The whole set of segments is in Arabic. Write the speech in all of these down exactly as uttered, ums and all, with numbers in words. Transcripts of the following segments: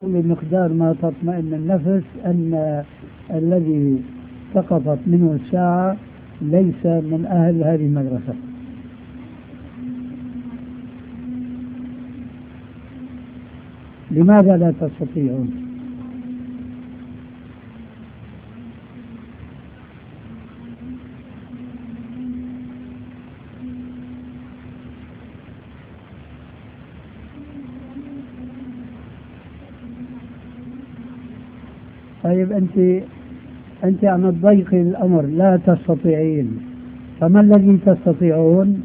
بمقدار ما تطمئن النفس أن الذي سقطت منه الساعة ليس من أهل هذه المدرسة. لماذا لا تستطيعون؟ طيب أنت أنت عم تضيقي الأمر، لا تستطيعين، فما الذي تستطيعون؟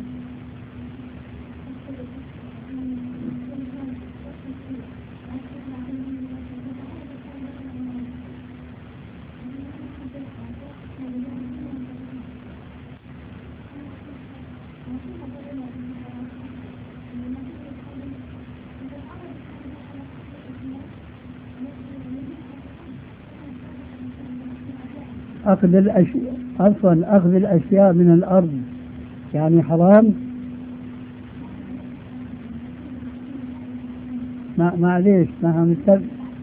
أخذ الأشياء أصلا أخذ الأشياء من الأرض يعني حرام؟ ما معليش ما هم يتب...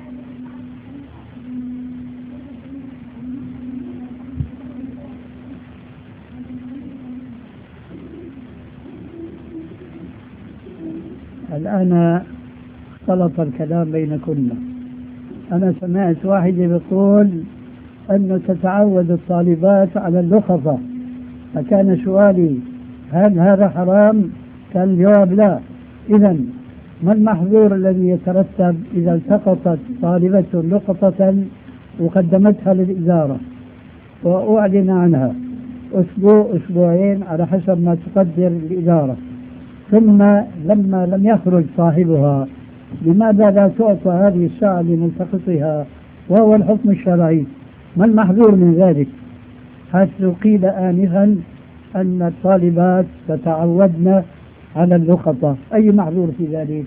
الآن اختلط الكلام بينكن. أنا سمعت واحد يقول أنه تتعود الطالبات على اللخصة، فكان سؤالي هل هذا حرام؟ كان الجواب لا. إذا ما المحظور الذي يترتب إذا التقطت طالبة لقطة وقدمتها للإدارة وأعلن عنها أسبوع أسبوعين على حسب ما تقدر الإدارة، ثم لما لم يخرج صاحبها، لماذا لا تعطى هذه الساعة لملتقطها وهو الحكم الشرعي؟ ما المحظور من ذلك؟ حيث قيل آنفا أن الطالبات تتعودن على اللقطة، أي محظور في ذلك؟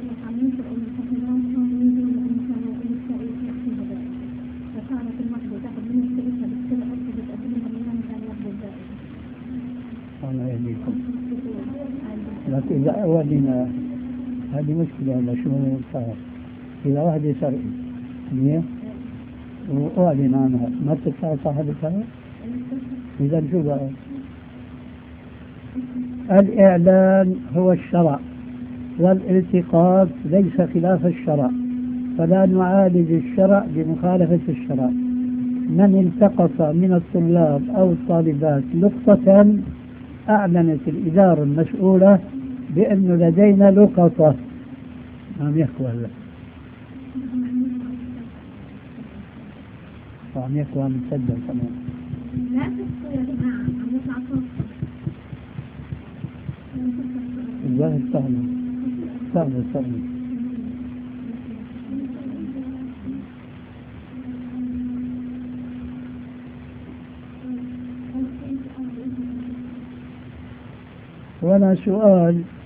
الله يهديكم. لكن إذا أولنا هذه مشكلة ولا شو صار؟ إذا واحد يسرق وأعلن عنها ما بتدفع صاحبتها؟ إذا شو بقى؟ الإعلان هو الشرع والالتقاط ليس خلاف الشرع، فلا نعالج الشرع بمخالفة الشرع. من التقط من الطلاب أو الطالبات لقطة أعلنت الإدارة المسؤولة بأن لدينا لقطة. عم يحكوا هلا وعم يحكوا عن مسدس كمان. لا تسكتوا يا جماعة، عم يطلع صوت. الظاهر سهل سهل سهل. وأنا سؤال